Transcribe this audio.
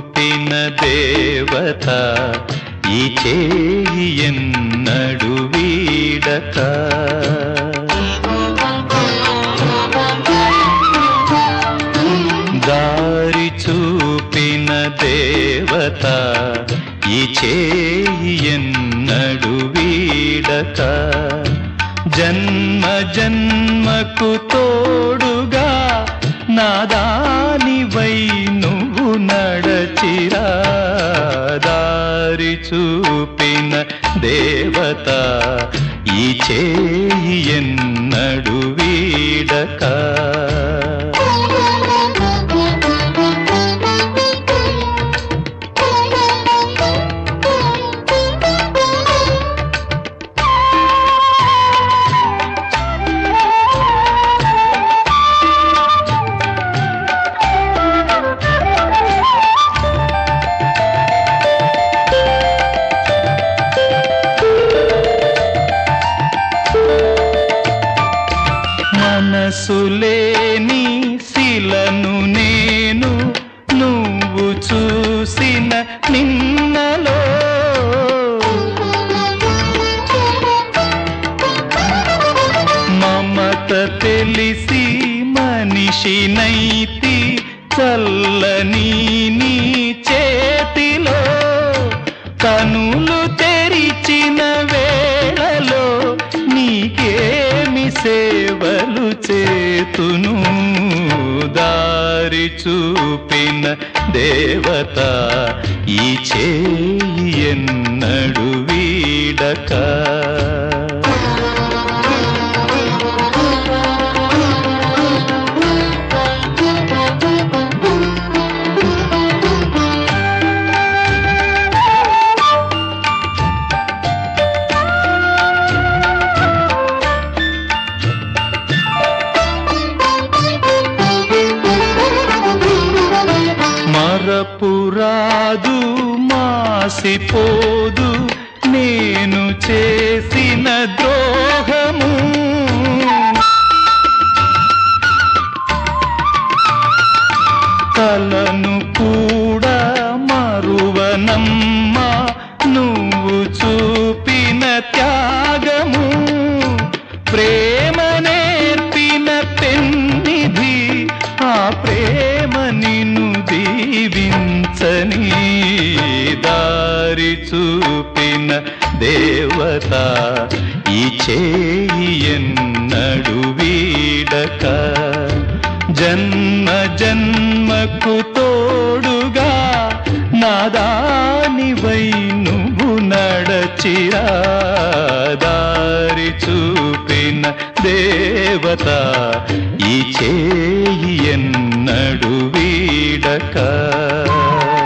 చూపిన దేవత ఈ చేయి ఎన్నడు వీడక. దారి చూపిన దేవత ఈ చేయి ఎన్నడు వీడక. జన్మ జన్మకు తోడుగా నాదానివై నువ్వు నడచిరా. దారి చూపిన దేవత ఈ చేయి ఎన్నడు వీడక. మనసులేని శిలను నేను నువ్వు చూసిన నిన్నలో. మమత తెలిసి మనిషినైతి చల్లని నీ చేతిలో. కనులు తెరిచిన వేళలో నీకేమి సేవలు చేతును. దారి చూపిన దేవత ఈ చేయి ఎన్నడు వీడక. మరపురాదు మాసిపోదు నేను చేసిన ద్రోహము. కలను కూడా మరువనమ్మా నువ్వు చూపిన త్యాగము. ప్రేమ నేర్పిన పెన్నిధి ఆ ప్రేమ నిన్ను దీవించని. దారి చూపిన దేవత ఈ చేయి ఎన్నడు వీడక. జన్మ జన్మకు తోడుగా నాదానివై నువ్వు నడచిరా. దారి చూపిన దేవత ఈ చేయి ఎన్నడు వీడక.